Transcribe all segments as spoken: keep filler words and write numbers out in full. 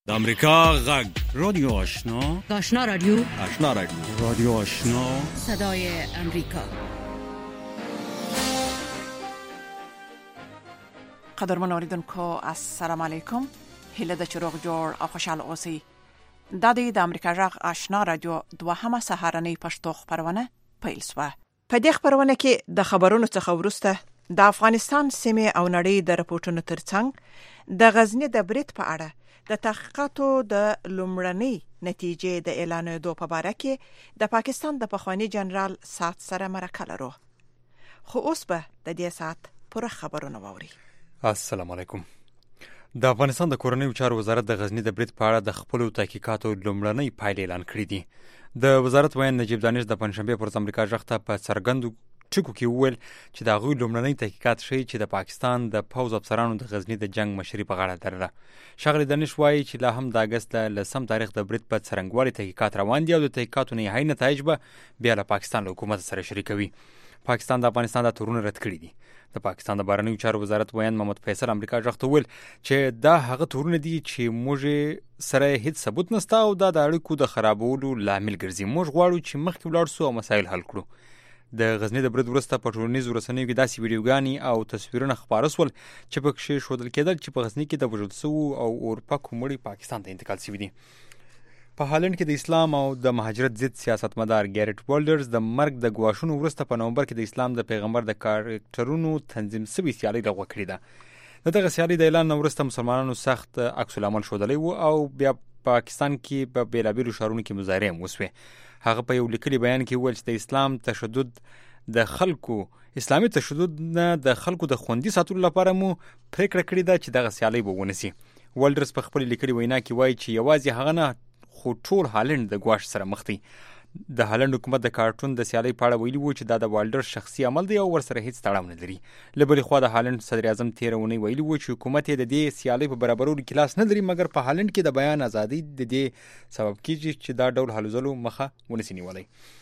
د امریکا غږ رادیو آشنا آشنا رادیو آشنا رادیو رادیو آشنا صدای امریکا. قدرمن اوریدونکو السلام علیکم. هله د چروغ جوړ او خوشاله اوسئ. د دې د امریکا غږ آشنا رادیو دوهمه سهارنۍ پښتو خبرونه پیل شوه. په دې خبرونه کې د خبرونو څخه ورسته د افغانستان سیمه او نړۍ د رپورټونو ترڅنګ د غزنی د برید په اړه د تحقیقاتو د لومړنۍ نتیجې د اعلانېدو په اړه کې د پاکستان د پخوانی جنرال سات سره مرکه لرو. خو اوس به د دې سات پوره خبرونه واوري. السلام علیکم. د افغانستان د کورنیو چارو وزارت د غزنی د برید په اړه د خپل تحقیقاتو لومړنۍ پایلې اعلان کړې دي. د وزارت وایي نجیب دانش د پنځشنبه پر امریکا ځخته په څرګندو ټکو کې وویل چې دا غوي لومړنۍ تحقیقات ښیي چې د پاکستان د پوز افسرانو د غزنی د جنگ مشري په غاړه درله. شغل دانش وایي چې لا هم د اگست له لسم تاریخ د برید په څرنګوالي تحقیقات روان دي او د تحقیقاتو نهایي نتایج به بیا له پاکستان له حکومت سره شریکوي. پاکستان د افغانستان د تورونه رد کړی دي. د پاکستان د بهرنیو چارو وزارت ویان محمد فیصل امریکا ځخته ویل چې دا هغه تورونه دي چې موږ سره هیڅ ثبوت نشته او دا د اړیکو د خرابولو لامل ګرځي. موږ غواړو چې مخکې ولاړ شو او مسایل حل کړو. د غزنی د برید وروسته په ټولنیزو رسنیو کې داسې ویډیوګانې او تصویرونه خپاره شول چې پکې ښودل کېدل چې په غزنی کې د وژل شوو او اورپکو مړي پاکستان ته انتقال شوي دي. په هالند کې د اسلام او د مهاجرت ضد سیاستمدار ګیرټ والډرز د مرګ د ګواښونو وروسته په نومبر کې د اسلام د پیغمبر د کاریکټرونو تنظیم شوی سیالي لغوه کړې ده. دغه سیالي د اعلان وروسته مسلمانانو سخت عکس العمل ښودلی و او بیا پاکستان کې په بیلابیلو ښارونو کې مظاهرې هم وسوې. هغه په یو لیکلي بیان کې وویل چې د اسلام تشدد د خلکو اسلامي تشدد نه د خلکو د خوندي ساتلو لپاره مو پریکړه کړې ده چې دغه سیالي به ونسي. والډرز په خپل لیکلي وینا کې وایي چې یوازې هغه نه خو ټول هالند د ګواښ سره مخ دی. د هالند حکومت د کارټون د سیالي په اړه ویلي و چې دا د والډر شخصي عمل دی او ورسره هیڅ تړاو نه لري. له بلې خوا د هالند صدر اعظم تېره اونۍ ویلي و چې حکومت یې د دې سیالۍ په برابرولو کې لاس نه لري، مګر په هالند کې د بیان ازادي د دې سبب کیږي چې دا ډول هلو ځلو مخه ونسي نیولی.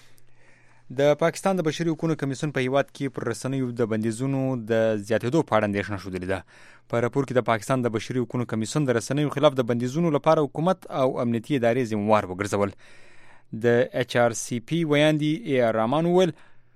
د پاکستان د بشري حقوقو کمیسیون په هیواد کې پر رسنیو د بندیزونو د زیاتېدو په اړه اندېښنه ښودلې ده. په راپور کې د پاکستان د بشري حقوقو کمیسیون د رسنیو خلاف د بندیزونو لپاره حکومت او امنیتي ادارې ذمہوار وګرځول. د ایچ آر سی پی ویاندي ای آر رحمان وویل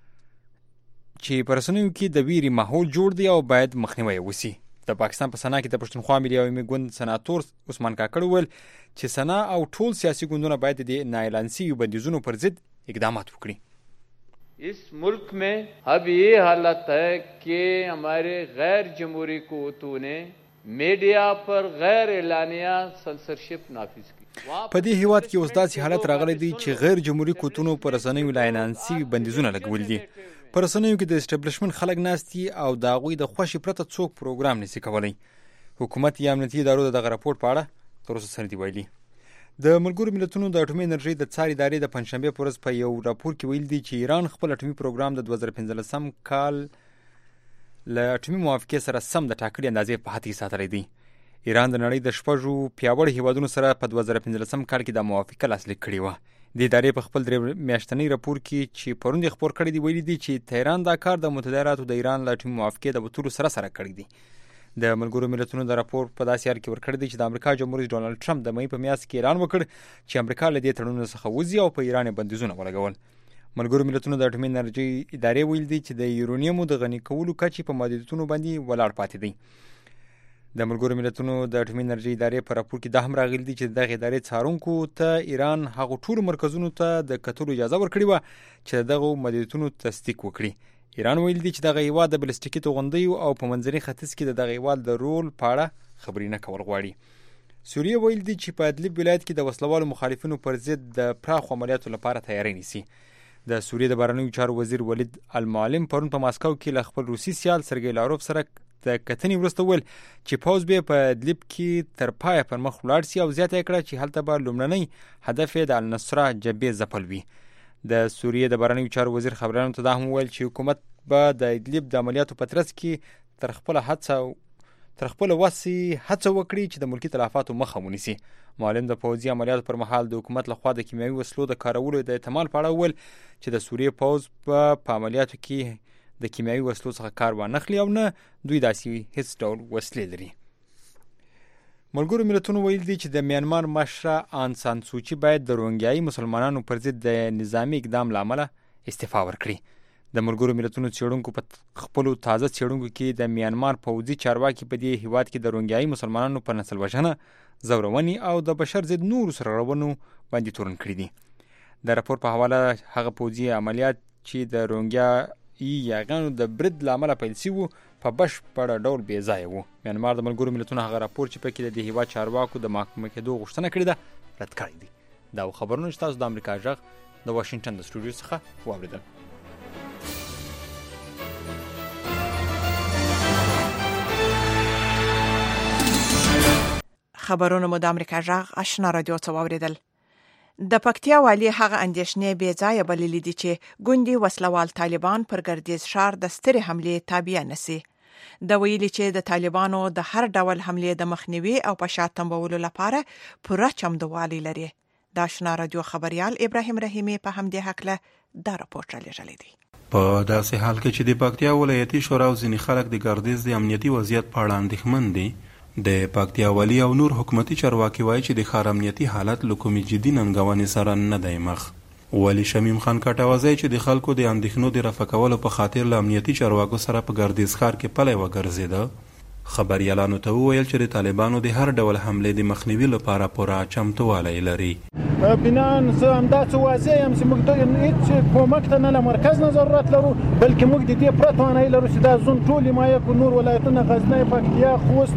چې په رسنیو کې د ویرې ماحول جوړ دی او باید مخنیوی وشي. د پاکستان په سنا کې د پښتونخوا ملي عوامي ګوند سناتور عثمان کاکړ وویل چې سنا او ټول سیاسي ګوندونه باید د نااعلان شویو بندیزونو پر ضد اقدامات وکړي. इस मुल्क में अब ये हालत है कि हमारे गैर जमहूरी कुव्वतों ने मीडिया पर गैर एलानिया सेंसरशिप नाफिज की. په دې هیواد کې اوس داسې حالت راغلی دی چې غیر جمهوري قوتونو پر رسنیو لا اعلان شوي بندیزونه لګول دي. په رسنیو کې د اسټابلیشمنت خلک ناست دي او د هغوی د خوښې پرته څوک پروګرام نشي کولی. حکومت یا امنیتي ادارو د دغه راپور په اړه تر اوسه څه نه دي ویلي. د ملګرو ملتونو د اټومي انرژۍ د څار ادارې د پنځشنبې په ورځ په یو راپور کې ویل دي چې ایران خپل اټومي پروګرام د دوه زره پنځلسم کال له اټومي موافقې سره سم د ټاکلې اندازې په حد کې ساتلی دی. ایران د نړۍ د شپږو پیاوړو هیوادونو سره په دوه زره پنځلسم کال کې د موافقه لاسلیک کړې وه. د ادارې په خپل درې میاشتنۍ راپور کې چې پرون یې خپور کړی دی ویلي دي چې تهران دا کار د متحده ایالاتو د ایران له اټومي موافقې د وتلو سره سره کړی دی. د ملګرو ملتونو د راپور په داسې حال کې ورکړی دی چې د امریکا جمهور رئیس ډونالډ ټرمپ د مې په میاشت کې اعلان وکړ چې امریکا له دې تړونونو څخه وځي او په ایران یې بندیزونه ولګول. ملګرو ملتونو د اټومي انرژۍ ادارې ویل دي چې د یورونیمو د غني کولو کچې په محدودیتونو باندې ولاړ پاتې دی. د ملګرو ملتونو د اټومي انرژۍ ادارې په راپور کې دا هم راغلي دي چې دغه ادارې څارونکو ته ایران هغو ټولو مرکزونو ته د کتلو اجازه ورکړې وه چې دغه محدودیتونو تصدیق وکړي. ایران ویل دي چې دغه هیواد د بلستیکي توغندیو او په منځني ختیځ کې د دغه هیواد د رول په اړه خبرې نه کول غواړي. سوریه ویل دي چې په ادلب ولایت کې د وسلوالو مخالفینو پر ضد د پراخو عملیاتو لپاره تیاری نیسي. د سوریې د بهرنیو چارو وزیر ولید المعلم پرون په ماسکو کې له خپل روسي سیال سرګی لاروف سره د کتنې وروسته ویل چې پوز به په ادلب کې تر پایه پر مخ ولاړ سي او زیاته کړه چې هلته به لومړنی هدف د النصره جبهې ځپل وي. د سوریې د بهرنیو چارو وزیر خبرانو ته دا هم ویل چې حکومت به د ادلب د عملیاتو په ترڅ کې تر خپله هڅه تر خپله وسې هڅه وکړي چې د ملکي تلفاتو مخه ونیسي. معلم د پوځي عملیاتو پر مهال د حکومت لخوا د کیمیاوي وسلو د کارولو د احتمال په اړه ویل چې د سوریې پوځ په عملیاتو کې د کیمیاوي وسلو څخه کار وانخلي او نه دوی داسې هیڅ ډول وسلې لري. ملګرو ملتونو ویل دي چې د میانمار مشره آن سان سوچي باید د روهینګیایي مسلمانانو پر ضد د نظامی اقدام لامل استعفا ورکړي. د ملګرو ملتونو څېړونکو په خپلو تازه څېړنګو کې د میانمار پوځي چارواکي په دې هیواد کې د روهینګیایي مسلمانانو په نسل وژنه، زورونې او د بشر ضد نورو سرغړونو باندې تورن کړي دي. د راپور په حواله هغه پوځي عملیات چې د روهینګیایي یاغانو د برید لامل پیل شوي په بشپړ ډول بې ځایه وو. میانمار د ملګرو ملتونو هغه راپور چې پکې د دې هیواد چارواکو د محاکمه کېدو غوښتنه کړې ده رد کړی دی. دا خبرونه چې تاسو د امریکا غږ د واشنگټن د سټوډیو څخه واوریدل. خبرونه مو د امریکا غږ آشنا رادیو څخه واوریدل. د پکتیا والی هغه اندېښنې بې ځایه بللې دي چې ګوندي وسلوال طالبان پر ګردیز ښار د سترې حملې تابع نشي. د ویلي چې د طالبانو د هر ډول حملې د مخنیوي او په شا تمبولو لپاره پوره چمتووالی لري. د آشنا رادیو خبريال ابراهیم رحیمی په همدې حقله دا راپورټ رالیږلی دی. په داسې حال کې چې د پکتیا ولایتي شورا او ځینې خلک د ګردیز د امنیتي وضعیت په اړه اندېښمن دي، د پکتیا والی او نور حکومتي چارواکي وایي چې د ښار امنیتي حالت له کومې جدي ننګونې سره نه دی مخ. ولی شمیم خان کټوازی چې د خلکو د اندېښنو د رفع کولو په خاطر له امنیتي چارواکو سره په ګردیز ښار کې پلی وګرځېده، خبریالانو ته وویل چې د طالبانو د هر ډول حملې د مخنیوي لپاره پوره چمتووالی لري. بنان زه همداسې واضح یم چې موږ ته هېڅ کومک ته نه له مرکز نه ضرورت لرو، بلکې موږ د دې پوره توانایي لرو چې دا زون ټول حمایه کړو. نور ولایتونه غزنی، پکتیا، خوست،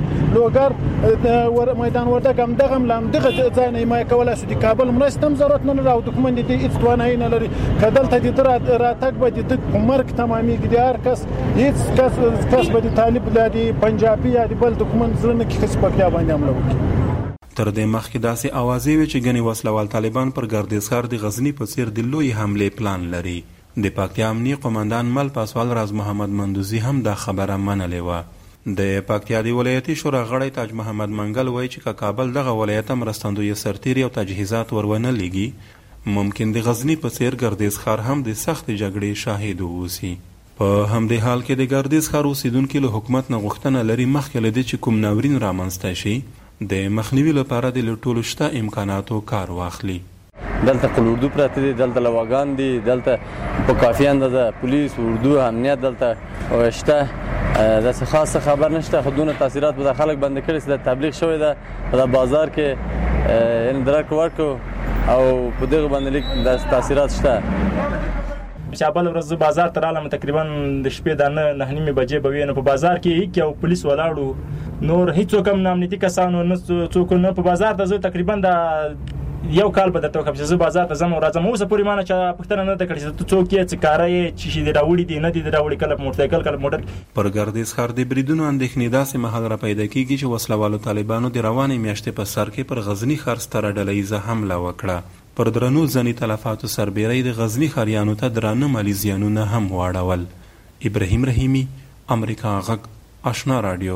لوګر، میدان وردګ همدغه هم له همدغه ځای نه حمایه کولی شو. د کابل مرستې هم ضرورت نه لري او دښمن د دې هېڅ توانایي نه لري. که دلته د ده راتګ به د ده په مرګ تمامېږي. د هر کس هېڅ کس کس به د طالب لا د پنجابي یا د بل دښمن زړه نه کښي چې پکتیا باندې حمله وکړي. تر دې مخکې داسې اوازې وې چې ګڼې وسلوال طالبان پر ګردیز ښار د غزني په څېر د لوی حملې پلان لري. د پکتیا امني قومندان مل پاسوال راز محمد مندوزي هم دا خبره منلې وه. د پکتیا د ولایتي شورا غړی تاج محمد منګل وایي چې که کابل دغه ولایت ته مرستندویه سرتیري او تجهیزات ور ونه لېږي، ممکن د غزني په څېر ګردیز ښار هم د سختې جګړې شاهد واوسي. په همدې حال کې د ګردیز ښار اوسیدونکي له حکومت نه غوښتنه لري مخکې له دې چې کوم ناورین رامنځته شي د مخنیوي لپاره د له ټولو شته امکاناتو کار واخلي. دلته خپل اردو پراته دي، دلته لواګان دي، دلته په کافي اندازه پولیس، اردو، امنیت دلته شته. داسې خاصه خبر نشته، خو دونه تاثیرات به د خلک باندې کړي چې د تبلیغ شوی ده په د بازار کې یعنې درک ورکړو او په دغه باندې لیک داسې تاثیرات شته. چې بل ورځ بازار ته رالم تقریبا د شپې د نه نه نیمې بجې به وي، نو په بازار کې هیڅ یو پولیس ولاړو، نور هیڅوک هم نه امنیتي کسانو نه څوک نه. په بازار ته زه تقریبا د یو کال به درته وکړم چې زه بازار ته ځم او راځم. اوسه پورې ما نه چا پوښتنه نه ده کړې چې ته څوک یې، څه کاره یې، چې شي دې راوړي دي نه دي راوړي، کله په موټرسایکل کله په موټر. پر ګردیز ښار د بریدونو اندېښنې داسې مهال را پیدا کېږي چې وسلوالو طالبانو د روانې میاشتې په سر کې پر غزني ښار ستره ډله ییزه حمله وکړه. پر درنو ځنې تلفاتو سربیرۍ د غزني ښاریانو ته درانه مالي زیانونه هم واړول. ابراهیم رحیمی، امریکا غږ آشنا رادیو.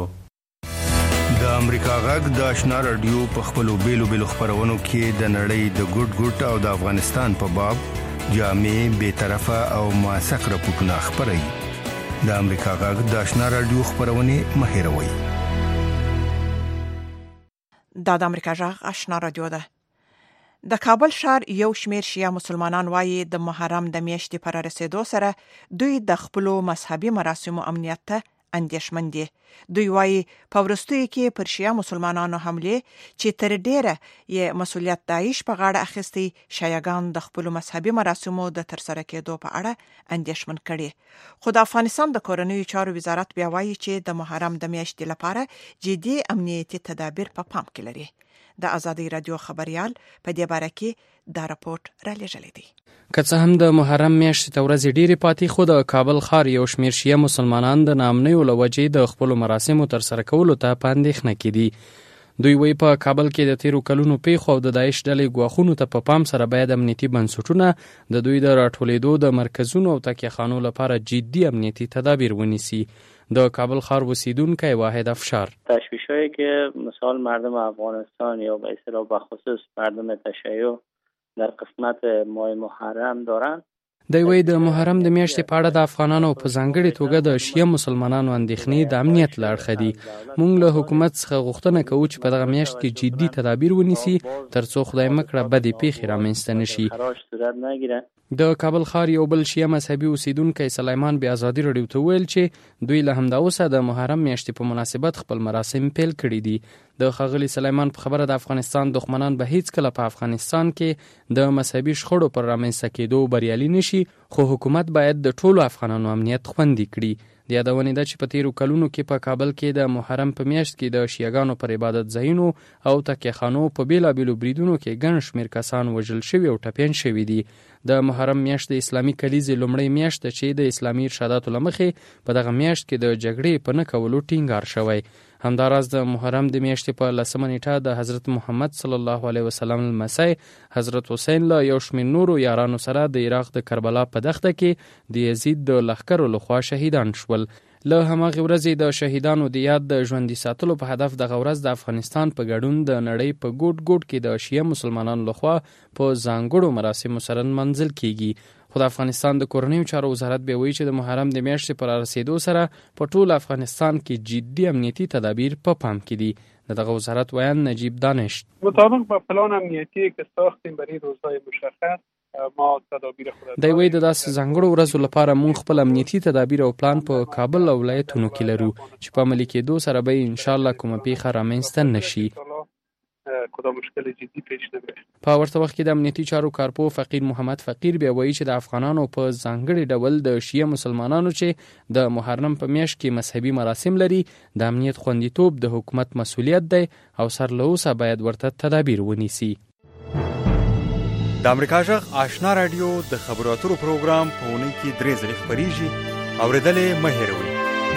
د امریکا غږ د آشنا رادیو په خپلو بیلو بیلو خپرونو کې د نړۍ د ګوټ ګوټ او د افغانستان په باب جامع، بې طرفه او موثق راپورټونه خپروي. د امریکا غږ د آشنا رادیو خپرونې مه هېروئ. دا د امریکا غږ آشنا رادیو ده. د کابل ښار یو شمیر شیعه مسلمانان وایي د محرم د میاشتې پر رسیدو سره دوی د خپلو مذهبي مراسمو امنیت ته اندېښمن دي. دوی وایي په وروستیو کې پر شیعه مسلمانانو حملې چې تر ډیره یې مسؤلیت داعش په غاړه اخیستی، شیعهګان د خپلو مذهبي مراسمو د ترسره کېدو په اړه اندېښمن کړي. خو د افغانستان د کورنیو چارو وزارت بیا وایي چې د محرم د میاشتې لپاره جدي امنیتي تدابیر په پام کې لري. د ازادي رادیو خبريال په دې باره کې دا راپورټ را لېږلی دی. که څه هم د محرم میاشتې ته ورځې ډېرې پاتې، خو د کابل ښار یو شمېر شیعه مسلمانان د ناامنیو له وجې د خپلو مراسمو ترسره کولو ته په اندېښنه کې دي. دوی وایي په کابل کې د تیرو کلونو پیښو او د داعش ډلې ګواښونو ته په پام سره باید امنیتي بنسټونه د دوی د راټولېدو د مرکزونو او تکیهخانو لپاره جدي امنیتي تدابیر ونیسي. د کابل ښار اوسیدونکی واحد افشار: تشویش‌هایی که مثال مردم افغانستان یا به اصطلاح بخصوص مردم تشیع در قسمت ماه محرم دارند، دی وایي د محرم د میاشتې په اړه د افغانانو په ځانګړې توګه د شیعه مسلمانانو اندېښنې د امنیت له اړخه دي. موږ له حکومت څخه غوښتنه کوو چې په دغه میاشت کې جدي تدابیر ونیسي ترڅو خدای مکړه بدې پیښې رامنځته نشي. د کابل ښار یو بل شیعه مذهبي اوسیدونکی سلیمان بیا ازادي راډیو ته وویل چې دوی له همدا اوسه د محرم میاشتې په مناسبت خپل مراسم پیل کړي دي. د ښاغلي سلیمان په خبره د افغانستان دښمنان به هیڅکله په افغانستان کې د مذهبي شخړو پر رامنځته کېدو بریالي نشي، خو حکومت باید د ټولو افغانانو امنیت خوندي کړي. د یادونې ده چې په تیرو کلونو کې په کابل کې د محرم په میاشت کې د شیعهګانو پر عبادت ځایونو او تکیهخانو په بیلابیلو بریدونو کې ګڼ شمېر کسان وژل شوي او ټپیان شوي دي. د محرم میاشت د اسلامي کلیزې لومړۍ میاشت ده چې د اسلامي ارشاداتو له مخې په دغه میاشت کې د جګړې په نه کولو ټینګار شوی. همداراز د محرم د میاشتې په لسمه نیټه د حضرت محمد صلی الله علیه وسلم لمسی حضرت حسین له یو شمېر نورو یارانو سره د عراق د کربلا په دښته کې د یزید د لښکرو لخوا شهیدان شول. له هماغې ورځې د شهیدانو د یاد د ژوندي ساتلو په هدف دغه ورځ د افغانستان په ګډون د نړۍ په ګوټ ګوټ کې د شیعه مسلمانانو لخوا په ځانګړو مراسمو سره نمانځل کیږي. خو د افغانستان د کورنیو چارو وزارت بیا وایي چې د محرم د میاشتې پر رسیدو سره په ټول افغانستان کې جدي امنیتي تدابیر په پام کې دي. د دغه وزارت ویان نجیب دانش مطابق با پلان امنیتی که ساختیم برای روزهای مشخص ما تدابیر خود دی وایي د داسې ځانګړو ورځو لپاره موږ خپل امنیتي تدابیر او پلان په کابل او ولایتونو کې لرو چې په عملي کېدو سره به انشاءالله کومه پیښه رامنځته نشي. کدام مشکل جدی پیش نمیاد. په ورته وخت کې د امنیتي چارو کارپو فقیر محمد فقیر بیا وایي چې د افغانانو په ځانګړي ډول د شیعه مسلمانانو چې د محرم په میاشت کې مذهبي مراسم لري د امنیت خوندیتوب د حکومت مسؤلیت دی او سر له اوسه باید ورته تدابیر ونیسي. د امریکا غږ آشنا رادیو د خبرو اترو پروګرام په اونۍ کې درې ځلې خپریږي، اورېدلې مه هېروئ.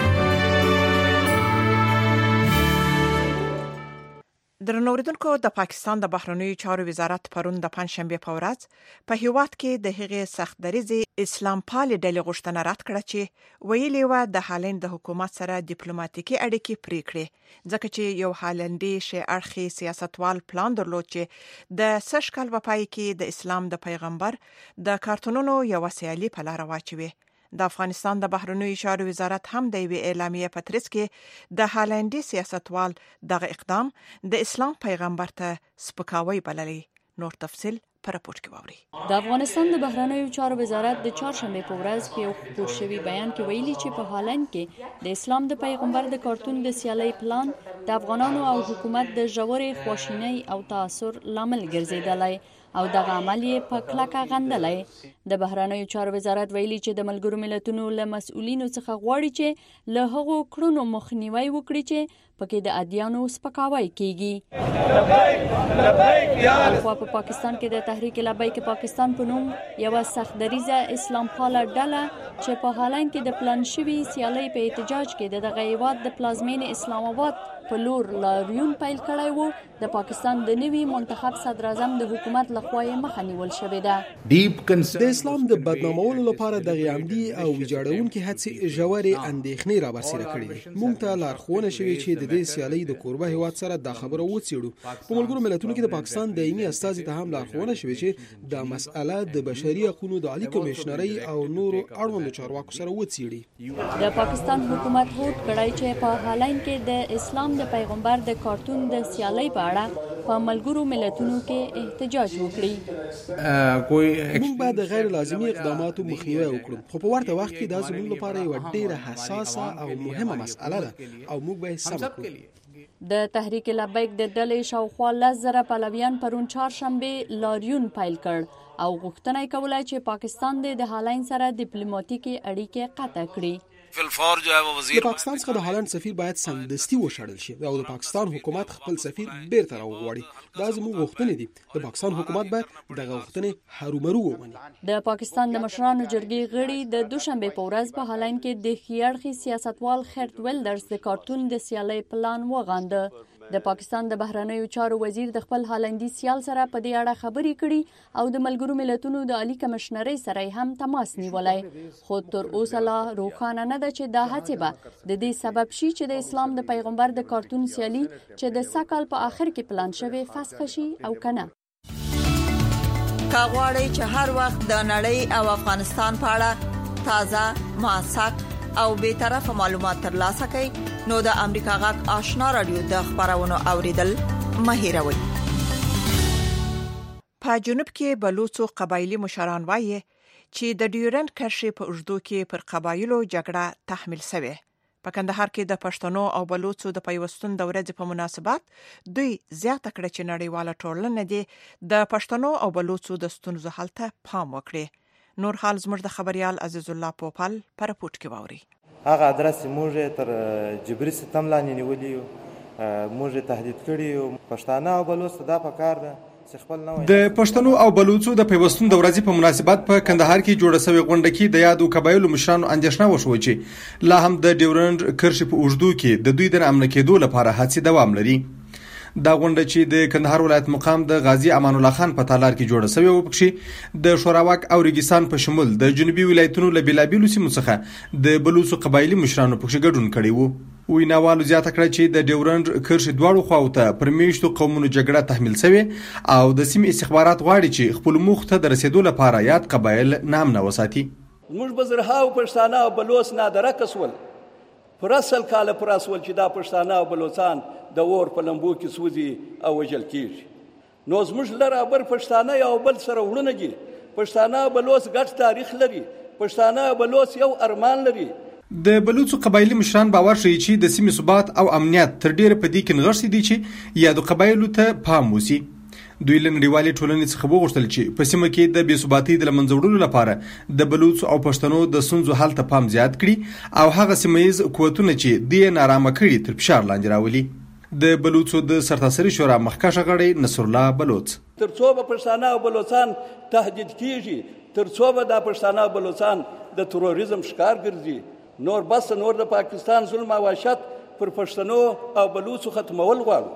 درنو اوریدونکو، د پاکستان د بهرنیو چارو وزارت پرون د پنځشنبه په ورځ په هیواد کې د هغې سخت دریځې اسلام پالې ډلې غوښتنه رد کړه چې ویلي و د هالند د حکومت سره ډیپلوماټیکي اړیکې پرې کړې، ځکه چې یو هالندي شی اړخي سیاستوال پلان درلود چې د سږ کال په پای کې د اسلام د پیغمبر د کارتونونو یو سیالي په لار واچوي. د افغانستان د بهرنیو چارو وزارت هم د یوې اعلامیې په ترڅ کې د هالندي سیاستوال دغه اقدام د اسلام پیغمبر ته سپکاوی بللی. نور تفصیل پر راپور کې واوري. د افغانستان د بهرنیو چارو وزارت د چهارشنبه په ورځ په یو خپور شوي بیان کې ویلي چې په هالند کې د اسلام د پیغمبر د کارتون د سیالۍ پلان د افغانانو او حکومت د ژورې خواشینۍ او تاثر لامل ګرځیدلی او دغه عمل یې په کلکه غندلی. د بهرنیو چارو وزارت ویلي چې د ملګرو ملتونو له مسؤلینو څخه غواړي چې له هغو کړنو مخنیوی وکړي چې پکې د ادیانو سپکاوی کیږي. خو په پاکستان کې د تحریک لبیک پاکستان په نوم یوه سخت دریځه اسلام پاله ډله چې په هالند کې د پلان شوي سیالۍ په احتجاج کې د دغه هیواد د پلازمینې اسلام آباد په لور لاریون پیل کړی و، د پاکستان د نوي منتخب صدر اعظم د حکومت لخوا یې مخه نیول شوې ده. د اسلام د بدنامولو لپاره دغه عمدي او ویجاړونکې هڅې ژورې اندېښنې رابرسېره کړې دي. موږ ته لارښوونه شوې چې د دې سیالۍ د کوربه هیواد سره دا خبره وڅېړو. په ملګرو ملتونو کې د پاکستان دایمي استازي ته هم لارښوونه شوې چې دا مسأله د بشري حقوقو د عالی کمیشنرۍ او نورو اړوندو چارواکو سره وڅېړي. د پاکستان حکومت هوډ کړی چې په هالند کې د اسلام د پیغمبر د کارتون د سیالۍ په اړه په ملګرو ملتونو کې احتجاج وکړي. موږ باید د غیر لازمي اقداماتو مخنیوی وکړو، خو په ورته وخت کې دا زموږ لپاره یوه ډېره حساسه او مهمه مسأله ده او موږ به یې سم کړو. د تحریک لبیک د ډلې شاوخوا لس زره پلویان پرون چهارشنبه لاریون پیل کړ او غوښتنه یې کوله چې پاکستان د هالند سره ډیپلوماټیکي اړیکې قطع کړي. د پاکستان څخه د هالند سفیر باید سمدستي وشړل شي او د پاکستان حکومت خپل سفیر بیرته راوغواړي. دا زموږ غوښتنې دي. د پاکستان حکومت باید دغه غوښتنې هرومرو ومني. د پاکستان د مشرانو جرګې غړي د دوشنبه په ورځ په هالند کې د ښي سیاستوال خرت ویلډرز د کارتون د سیالۍ پلان وغانده. د پاکستان د بهرنیو چارو وزیر د خپل هالندي سیال سره په دې اړه خبرې کړي او د ملګرو ملتونو د عالی کمشنرۍ سره هم تماس نیولی، خو تر اوسه لا روښانه نه ده چې دا هڅې به د دې سبب شي چې د اسلام د پیغمبر د کارتون سیالي چې د سږ کال په آخر کې پلان شوې فسخ شي او کنه. کا غواړئ چې هر وخت د نړۍ او افغانستان په اړه تازه، موثق او بې طرفه معلومات ترلاسه کړئ، نو د امریکا غږ آشنا رادیو د خبرونو اوریدل مه هېروئ. په جنوب کې بلوڅو قبایلی مشران وایي چې د ډیورنډ کرښې په اوږدو کې پر قبایلو جګړه تحمیل شوې. په کندهار کې د پښتنو او بلوڅو د پیوستون د ورځې په مناسبت دوی زیاته کړه چې نړیواله ټولنه دې د پښتنو او بلوڅو د ستونزو حل ته پام وکړي. نور حال زموږ د خبريال عزیز الله پوپل پر پورت کې واوري. هغه ادرس موږ تر جبري ستم لاندې نیولې یو، موږ تهدید کړی یو. پښتانه او بلوڅ دا په کار ده. د پښتنو او بلوڅو د پیوستون د ورځې په مناسبت په کندهار کې جوړه شوې غونډه کې د یادو قبایلو مشرانو اندېښنه وشوه چې لا هم د ډیورنډ کرښې په اوږدو کې د دوی د امن کېدو لپاره هڅې دوام لري. دا غونډه چې د کندهار ولایت مقام د غازی امان الله خان په تالار کې جوړه شوې و، پکې د شوراواک او ریګستان په شمول د جنوبي ولایتونو له بیلابیلو سیمو څخه د بلوڅو قبایلی مشرانو پکې ګډون کړی وو. ویناوالو زیاته کړه چې د ډیورنډ کرښې دواړو خواو ته پر میشتو قومونو جګړه تحمیل شوې او د سیمې استخبارات غواړي چې خپل موخ ته د رسیدو لپاره یاد قبایل نامنه وساتي. موږ بزرهاو پښتانه او بلوڅ نادره کسول پر اصل کاله پر اصل چې دا پښتانه او بلوڅان د اور په لمبو کې سوځي او وجل کیږي. نو زموږ لرابر پښتانه یو بل سره وړونه دي. پښتانه او بلوڅ ګډ تاریخ لري. پښتانه او بلوڅ یو ارمان لري. د بلوڅو قبایلی مشران باور شي چې د سیمې ثبات او امنیت تر ډیره په دې کې نغښتي دي چې یادو قبایلو ته پام وسی. دوی له نړیوالې ټولنې څخه وغوښتل چې په سیمه کې د بې ثباتۍ د له منځه وړلو لپاره د بلوڅو او پښتنو د ستونزو حل ته پام زیات کړي او هغه سیمه ییز قوتونه چې دوی نارامه کړي تر فشار لاندې راولي. د بلوڅو د سرتاسري شورا مخکښ غړی نصر الله بلوڅ: تر څو به پښتانه او بلوڅان تهدید کیږي، تر څو به د پښتانه او بلوڅان د تروریزم ښکار ګرځي، نور بس نور د پاکستان ظلم او وحشت پر پښتنو او بلوڅو ختمول غواړو.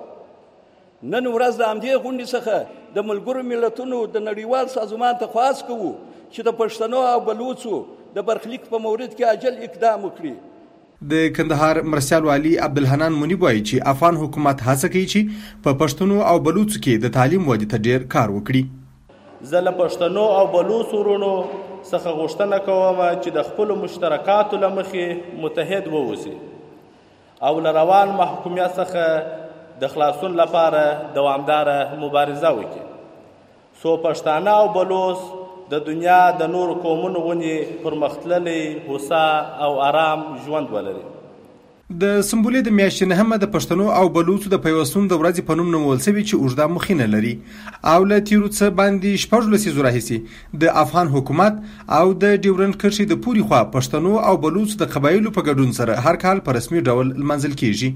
نن ورځ د همدې غونډې څخه د ملګرو ملتونو د نړیوال سازمان ته خواست کوو چې د پښتنو او بلوڅو د برخلیک په مورد کې عاجل اقدام وکړي. د کندهار مرسیال والی عبدالحنان منیب وایي چې افغان حکومت هڅه کوي چې په پښتنو او بلوڅو کې د تعلیم ودې ته ډیر کار وکړي. زه له پښتنو او بلوڅو ورونو څخه غوښتنه کوم چې د خپلو مشترکاتو له مخې متحد واوسي او له روان محکومیت څخه د خلاصون لپاره دوامداره مبارزه وکړي، څو پښتانه او بلوڅ د دنیا د نور قومونو غوندې پرمختللی، هوسا او آرام ژوند ولري. د سمبولې د میاشتې نهمه د پښتنو او بلوڅو د پیوستون د ورځې په نوم نومول شوې چې اوږده مخینه لري او له تیرو څه باندې شپږ لسیزو راهیسې د افغان حکومت او د ډیورنډ کرښې د پورې خوا پښتنو او بلوڅو د قبایلو په ګډون سره هر کال په رسمي ډول لمانځل کیږي.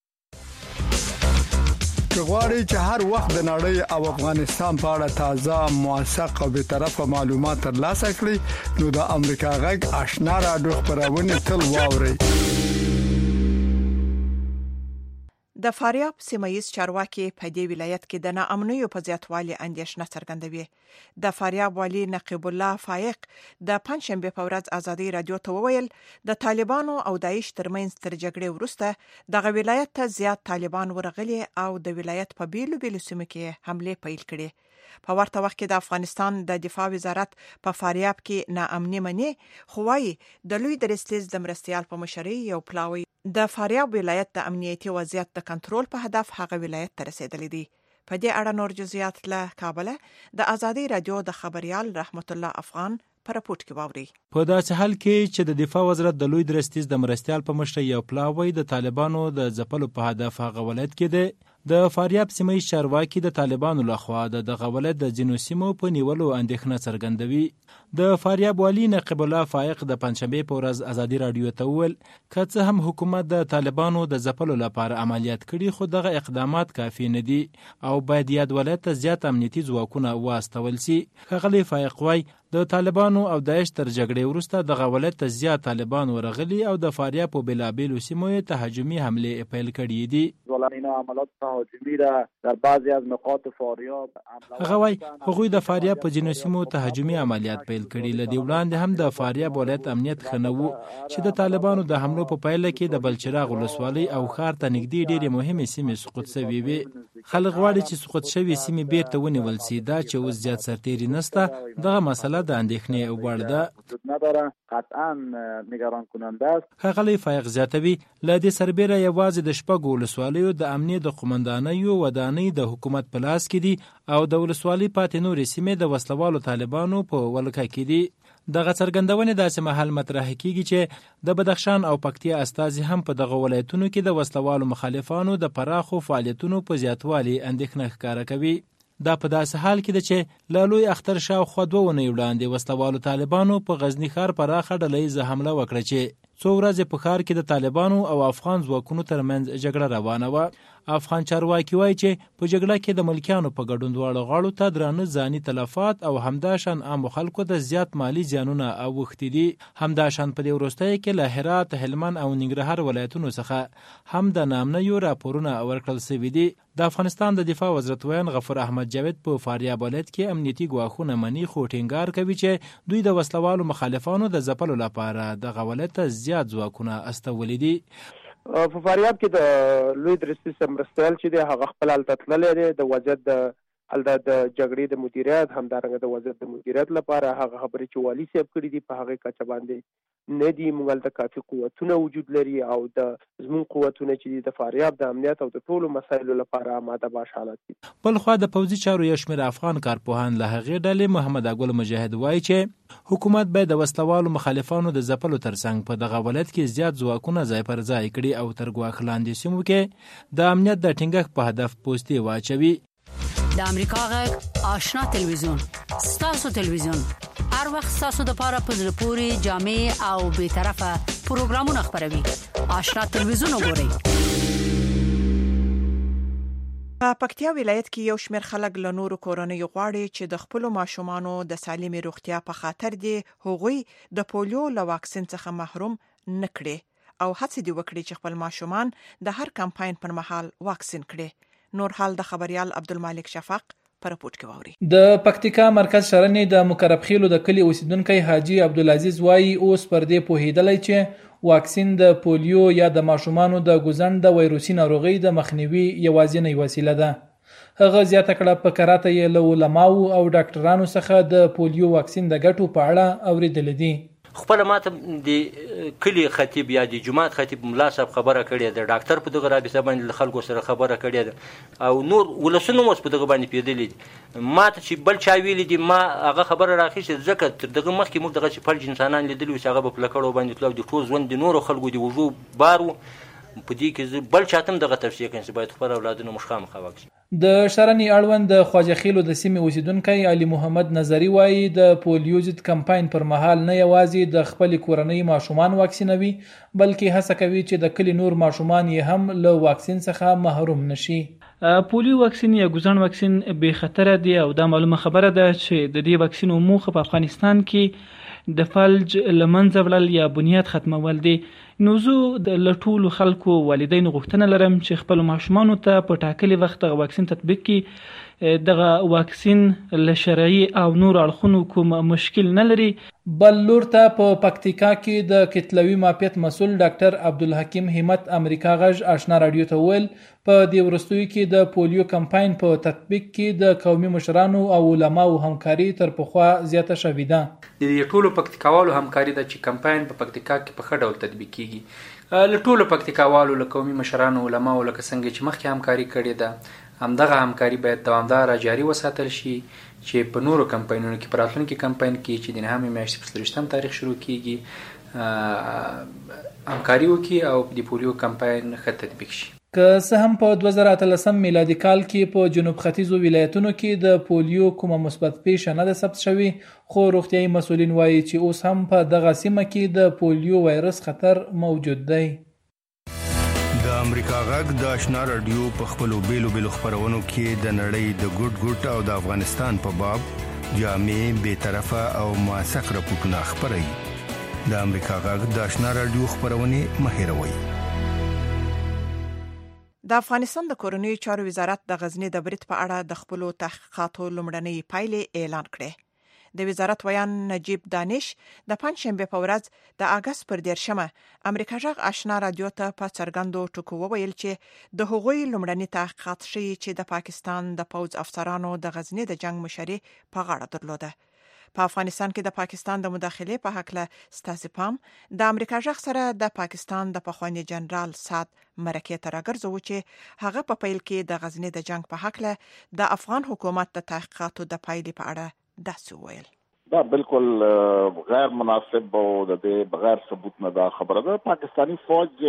که غواړئ چې هر وخت د نړۍ او افغانستان په اړه تازه، موثق او بې طرفه معلومات ترلاسه کړئ، نو د امریکا غږ آشنا رادیو خبرونه تل واورئ. د فاریاب سیمایي چارواکي په دې ولایت کې د ناامنیو په زیاتوالي اندېښنه څرګندوي. د فاریاب والي نقیب الله فایق د پنځشنبه په ورځ ازادي رادیو ته وویل د طالبانو او داعش ترمنځ تر جګړې وروسته دغه ولایت ته زیات طالبان ورغلي او د ولایت په بیلو بیلو سیمو کې حمله پیل کړي. په ورته وخت کې د افغانستان د دفاع وزارت په فاریاب کې ناامني مني، خو وايي د لوی درستیز د مرستيال په مشرۍ یو پلاوی د فاریاب ولایت د امنیتي وضعیت د کنټرول په هدف هغه ولایت ته رسیدلی دی. په دې اړه نور جزئیات له کابل د ازادي رادیو د خبريال رحمت الله افغان پر راپورټ کې واوري. په داسې حال کې چې د دفاع وزارت د لوی درستیز د مرستيال په مشرۍ یو پلاوی د طالبانو د ځپلو په هدف هغه ولایت کې دی، د فاریاب سیمه ییز چارواکي د طالبانو لخوا د دغه ولایت د ځینو سیمو په نیولو اندېښنه څرګندوي. د فاریاب والي نقیب الله فایق د پنځشنبې په ورځ ازادي رادیو ته وویل که څه هم حکومت د طالبانو د ځپلو لپاره عملیات کړي، خو دغه اقدامات کافي نه دي او باید یاد ولایت ته زیات امنیتي ځواکونه واستول شي. ښاغلی فایق وایي د طالبانو او داعش تر جګړې وروسته دغه ولایت ته زیات طالبان ورغلي او د فاریاب په بېلابېلو سیمو یې تهاجمي حملې پیل کړي دي. ځوانانه عملیات ته تهاجمی را در بعضی از نقاط فاریاب هغه وایي هغوی د فاریاب په ځینو سیمو تهاجمي عملیات پیل کړي. له دې وړاندې هم د فاریاب ولایت امنیت ښه نه و چې د طالبانو د حملو په پایله کې د بلچراغ ولسوالۍ او ښار ته نږدې ډېرې مهمې سیمې سقوط شوې وې. خلک غواړي چې سقوط شوې سیمې بیرته ونیول شي. دا چې اوس زیات سرتیري نشته، دغه مسله د اندېښنې وړ ده. قطعا نگران کننده است. ښاغلی فایق زیاتوي له دې سربیره یوازې د شپږو ولسوالیو د امنیې د قومندانیو ودانۍ د حکومت په لاس کې دي او د ولسوالۍ پاتې نورې سیمې د وسلوالو طالبانو په ولکه کې دي. دغه څرګندونې داسې مهال مطرح کیږي چې د بدخشان او پکتیا استازي هم په دغه ولایتونو کې د وسلوالو مخالفانو د پراخو فعالیتونو په زیاتوالي اندېښنه ښکاره کوي. دا په داسې حال کې ده چې له لوی اختر شاوخوا دوه اونۍ وړاندې وسلوالو طالبانو په غزني ښار پراخه ډلهییزه حمله وکړه چې څو ورځې په ښار کې د طالبانو او افغان ځواکونو ترمنځ جګړه روانه وه. افغان چارواکي وایي چې په جګړه کې د ملکیانو په ګډون دواړو غاړو ته درانه ځاني تلفات او همداشان عامو خلکو ته زیات مالی زیانونه اوښتي دي. همداشان په دې وروستیو کې له هرات، هلمند او ننګرهار ولایتونو څخه هم د نامنیو راپورونه ورکړل شوي دي. د افغانستان د دفاع وزارت ویان غفور احمد جاوید په فاریاب ولایت کې امنیتي ګواښونه مني، خو ټینګار کوي چې دوی د وسلوالو مخالفانو د ځپلو لپاره دغه ولایت ته زیات ځواکونه استولي دي. په فاریاب کې د لوی درستي مرستیال چې دی هغه خپل هلته تللی دی د وضعیت د هلته د جګړې د مدیریت همدارنګه د وضعیت د مدیریت لپاره هغه خبرې چې والي صاحب کړي دي په هغې کچه باندې نه دي. موږ هلته کافي قوتونه وجود لري او د زموږ قوتونه چې دي د فاریاب د امنیت او د ټولو مسایلو لپاره آماده باش حالت دي. بل خوا د پوځي چارو یو شمېر افغان کارپوهان له هغې ډلې محمد اګل مجاهد وایي چې حکومت باید د وسلوالو مخالفانو د ځپلو ترڅنګ په دغه ولایت کې زیات ځواکونه ځای پر ځای کړي او تر ګواښ لاندې سیمو کې د امنیت د ټینګښت په هدف پوستې واچوي. د امریکا غږ آشنا تلویزیون ستاسو تلویزیون هر وخت ستاسو د پاره په زړه پورې جامع او به طرفه پروګرامونه خبروي. آشنا تلویزیون وګورئ. په پکتیا ولایت کې یو شمېر خلک له نورو کورنیو غواړي چې د خپلو ماشومانو د سالمې روغتیا په خاطر دي هغوی د پولیو له واکسین څخه محروم نه کړي او هڅه دي وکړي چې خپل ماشومان د هر کمپاین پر مهال واکسین کړي. نور حال د خبريال عبدالمالک شفق پر پورت کې ووري. د پکتیکا مرکز شرنې د مقرب خیلو د کلی اوسیدونکو حاجی عبدالعزیز وایي اوس پر دې پوهیدلای چې واکسین د پولیو یا د ماشومانو د ګوزن د وایروسي ناروغي د مخنیوي یوازینی وسیله ده. هغه زیاته کړه په کراته یې له علماو او ډاکټرانو څخه د پولیو واکسین د ګټو په اړه اوریدل دي. خپل ماته د کلی خطیب یا د جماعت خطیب ملا صاحب خبره کړې ده، ډاکټر په دغه رابطه باندې خلکو سره خبره کړې ده او نور ولسونه مو په دغه باندې پیدلې دي. ماته چې بل چا ویلې دي ما هغه خبره راخیسته ځکه تر دغه مخکې موږ دغه فلج انسانان لیدلي چې هغه په پلکړو باندې تلو د ټول ژوند د نورو خلکو دی وژو بارو په دې کې بل چاته دغه توصیه کوي چې باید خپل اولادونو مخامخ واکسین. د شرنې اړوند د خواجه خیلو د سیمې اوسیدونکی علي محمد نظری وایي د پولیو ضد کمپاین پر مهال نه یوازې د خپل کورنۍ ماشومان واکسینوي بلکې هڅه کوي چې د کلی نور ماشومان یې هم له واکسین څخه محروم نشي. پولیو واکسین یا ګوزن واکسین به خطر دی او دا معلومه خبره ده چې د دې واکسین موخه په افغانستان کې د فلج لمنځه وړل یا بنیاد ختمول دي. نو زه د لټولو خلکو والدینو غوښتنه لرم چې خپل ماشومانو ته په ټاکلي وخت دغه واکسین تطبیق کړي. دغه واکسین له شرعي او نور اړخونو کوم مشکل نه لري. بل لور ته په پکتیکا کې د کتلوي ماپیت مسول ډاکټر عبدالحکیم همت امریکا غږ آشنا رادیو ته ویل په دې وروستیو کې د پولیو کمپاین په تطبیق کې د قومي مشرانو او علماو همکاري تر پخوا زیاته شوې ده. د ټولو پکتیکاوالو همکاري ده چې کمپاین په پکتیکا کې په ښه ډول تطبیق کیږي. له ټولو پکتیکاوالو له قومي مشرانو علماو لکه څنګه چې مخکې همکاري کړې ده همدغه همکاري باید دوامداره جاري وساتل شي چې په نورو کمپاینونو کې په راتلونکي کمپاین کې چې د نهمې میاشتې په څلرویشتم تاریخ شروع کیږي همکاري وکړي او د پولیو کمپاین ښه تطبیق شي. که څه هم په دوه زره اتلسم میلادي کال کې په جنوب ختیځو ولایتونو کې د پولیو کومه مثبت پیښه نه ده ثبت شوې خو روغتیایي مسؤلین وایي چې اوس هم په دغه سیمه کې د پولیو وایرس خطر موجود دی. د امریکا غږ د آشنا رادیو په خپلو بیلو بیلو خبرونو کې د نړۍ د ګډ ګډ او د افغانستان په باب جامع بے طرفه او موثق راپورټونه خبري. د امریکا غږ د آشنا رادیو خبرونه مهیروي. د افغانستان د کورنیو چارو وزارت د غزنی د برید په اړه د خپل تحقیقاتو لومړنۍ پایلې اعلان کړې. د وزارت ویان نجیب دانش د پنځشنبه په ورځ د اگست پر دیرشمه امریکا جغ آشنا رادیو ته په څرګندو ټکو وویل چې د هغوی لومړنۍ تحقیقات ښیي چې د پاکستان د پوځ افسرانو د غزنی د جنگ مشري په غاړه درلوده. په افغانستان کې د پاکستان د مداخله په حق له ستاسو پام د امریکا جغ سره د پاکستان د پخوانی جنرال سات مرکه تر راګرځو چې هغه په پیل کې د غزنی د جنگ په حق له د افغان حکومت د تحقیقاتو د پایلې په اړه داسې وویل. دا بالکل غیر مناسب او د بغیر ثبوت نه دا خبره ده. پاکستانی فوج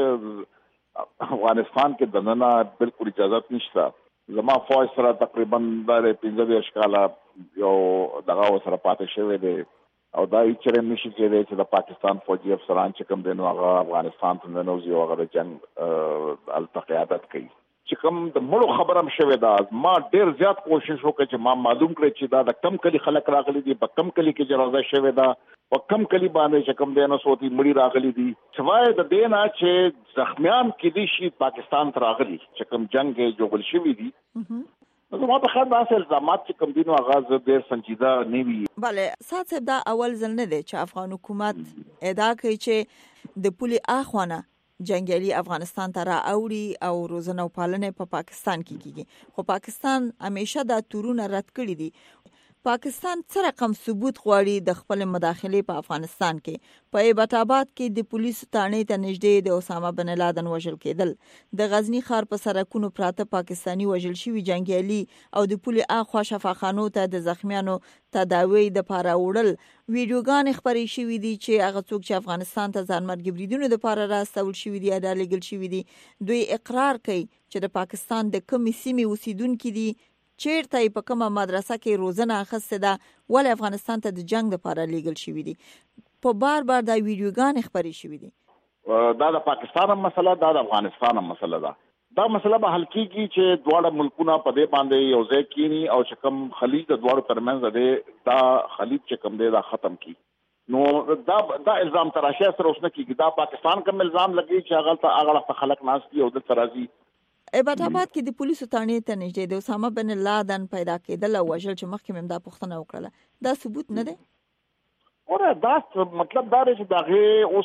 افغانستان کې دننه بالکل اجازه نشته. زما فوج سره تقریبا د پنځه دیرش کاله یو دغه سره پاتې شوی دی او دا هیڅ نشي کېدای چې د پاکستان فوجي افسران چې کوم دي نو هغه افغانستان ته ننوځي او هغه جنگ التقیادت کوي. چې کوم د مړو خبره هم شوې ده، ما ډېر زیات کوشش وکړ چې ما معلوم کړی چې دا د کم کلی خلک راغلي دي، په کم کلی کې جنازه شوې ده، په کم کلی باندې چې کوم دی نو سوتي مړي راغلي دي. سوای د دې نه چې زخمیان کې دي شي پاکستان ته راغلي چې کوم جنگ کې جوړل شوی دي. نو ما په خاطر داسې الزامات چې کوم دي نو آغاز ډېر سنجیده نه وي. بله سات صاحب دا اول ځل نه دی چې افغان حکومت ادعا کوي چې د پولي اخوانه جنگیالي افغانستان ته را اوړي او روزنه او پالنه په پا پاکستان کې کیږي، خو پاکستان همیشه دا تورونه رد کړی دي. پاکستان څه رقم ثبوت غواړي د خپل مداخله په افغانستان کې؟ په ایبټ آباد کې د پولیسو تانې ته نږدې د اسامه بن لادن وژل کېدل، د غزنی ښار په سرکونو پراته پاکستانی وژل شوي جنگیالي او د پولي اخوا شفاخانو ته د زخمیانو تداوی د پاره وړل، ویډیوګان خبرې شوې دي چې هغه څوک چې افغانستان ته ځانمرګ بریدونو د پاره راستول شوي دي ادا لګل شوي دي. دوی اقرار کوي چې د پاکستان د کمی سیمې اوسیدونکو دي، چیرته په کومه مدرسه کې روزنه اخیسته ده، ولې افغانستان ته د جنگ لپاره لیږل شوي دي. په بار بار دا ویډیوګان خبرې شوي دي. دا د پاکستان مسله ده، د افغانستان مسله ده. دا مسله به حل کیږي چې دواړه ملکونه په دې باندې یو ځای کینی او چې کوم خلیج د دواړو ترمنځ دی دا خلیج چې کوم دی دا ختم کی. نو دا دا الزام تراشه سره اوس نه کیږي. دا پاکستان کوم الزام لګي چې هغه ته هغه خلک ناس دي او د ترازی ایبټ آباد کې د پولیسو تانې ته نږدې د اسامه بن لادن پیدا کېدل او وژل چې مخکې مې دا پوښتنه وکړله، دا ثبوت نه دی؟ اوره دا مطلب دا دی چې دغه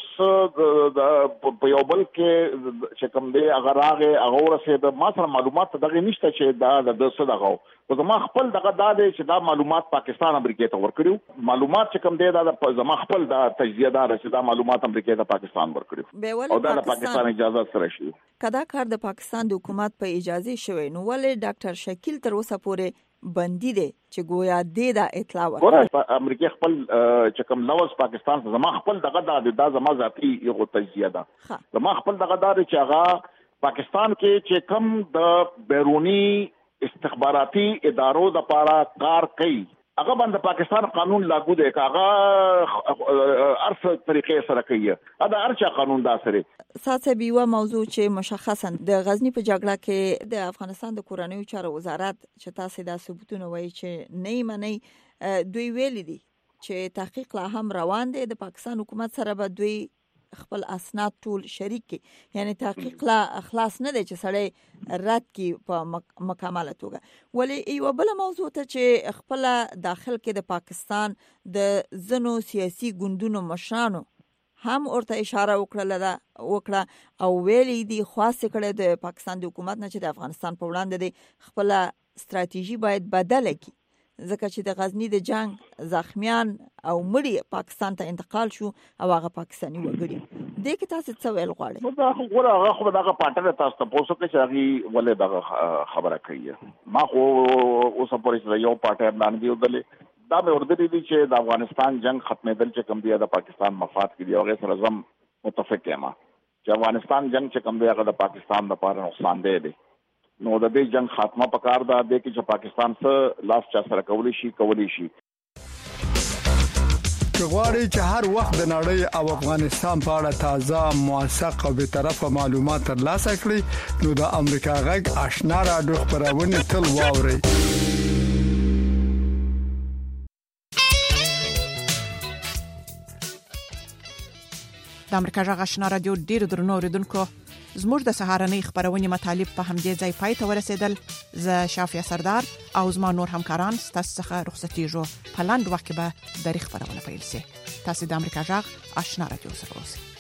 اوس په یو بل کې چې کوم دی هغه راغی هغه ورسېد، ما سره معلومات دغه نشته چې دا د څه دغه او زما خپل دغه دا دی چې دا معلومات پاکستان امریکا ته ورکړو. معلومات چې کوم دی دا زما خپل دا تجزیه دار چې دا معلومات امریکا ته پاکستان ورکړو او دا د پاکستان اجازه سره شي. کدا کار د پاکستان د حکومت په اجازه شوی نو ولې ډاکټر شکیل تر اوسه پورې بندي دي چې گویا دې دا اطلاع ورکړي؟ امریکا خپل چې کوم لوز پاکستان ته زما خپل دغه دا زما ذاتی یو تجزیه ده. زما خپل دغه دا چې هغه پاکستان کې چې کوم د بیرونی استخباراتي ادارو د پاره کار کوي هغه باندې پاکستان قانون لاګو دی، هغه ارث طریقې سره کوي، دا ارچا قانون دا سره. ساسه بیوه موضوع چې مشخصا د غزنی په جګړه کې د افغانستان د کورنیو چارو وزارت چې تاسو د ثبوتونه وایي چې نه منئ، دوی ویل دي چې تحقیق لا هم روان دی، د پاکستان حکومت سره به دوی خپل اسناد ټول شریک کی، یعنی تحقیق لا اخلاص نه دی چې سړی رد کی په مکمله توګه. ولی یو بل موضوع ته چې خپل داخل کې د پاکستان د زنو سیاسي ګوندونو مشرانو هم ورته اشاره وکړه وکړه او ویلي دي خاصه کړه د پاکستان د حکومت نه چې د افغانستان په وړاندې د خپل ستراتیژي باید بدله کی، ځکه چې د غزنی د جنگ زخمیان او مړي پاکستان ته انتقال شو او هغه پاکستانی وګړي. دې کې تاسو څه ویل غواړئ؟ نو دا خو ګوره هغه خو دغه پاټنه تاسو ته پوسو کې چې هغه ولې دغه خبره کوي. ما خو اوس پورې چې یو پاټر باندې ودلې دا به ورته دي چې د افغانستان جنگ ختمېدل چې کوم دی د پاکستان مفاد کې دی او هغه سره زم متفق یم چې افغانستان جنگ چې کوم دی هغه د پاکستان لپاره نقصان دی. نو د دې جنگ خاتمه پکار ده د کې چې پاکستان سره لاس چا سره کولی شي کولی شي. غواړي چې هر وخت د نړۍ او افغانستان په اړه تازه موثق او به طرفه معلومات ترلاسه کړئ نو د امریکا غږ آشنا رادیو خبرونه تل واورئ. د امریکا غږ آشنا رادیو ډیر درنو اوریدونکو زموږ د سهارنۍ خبرونې مطالب په همدې ځای پای ته ورسېدل. زه شافیا سردار او زما نور همکاران ستاسو څخه رخصتېږو. په لاندې وخت کې به د خبرونه پیل شي. تاسو د امریکا جغ آشنا رادیو سره اوسئ.